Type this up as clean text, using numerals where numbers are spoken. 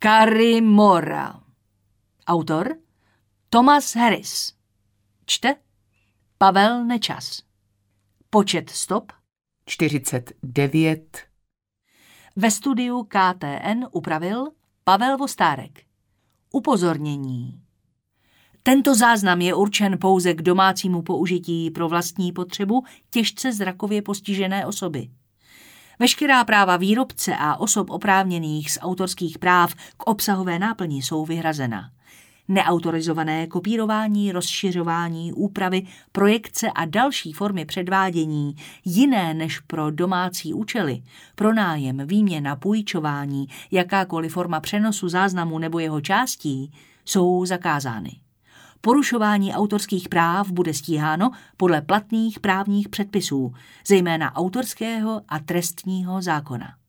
Carrymora. Autor Thomas Harris. Čte Pavel Nečas. Počet stop 49. Ve studiu KTN upravil Pavel Vostárek. Upozornění. Tento záznam je určen pouze k domácímu použití pro vlastní potřebu těžce zrakově postižené osoby. Veškerá práva výrobce a osob oprávněných z autorských práv k obsahové náplni jsou vyhrazena. Neautorizované kopírování, rozšiřování, úpravy, projekce a další formy předvádění jiné než pro domácí účely, pronájem, výměna, půjčování, jakákoliv forma přenosu záznamu nebo jeho částí jsou zakázány. Porušování autorských práv bude stíháno podle platných právních předpisů, zejména autorského a trestního zákona.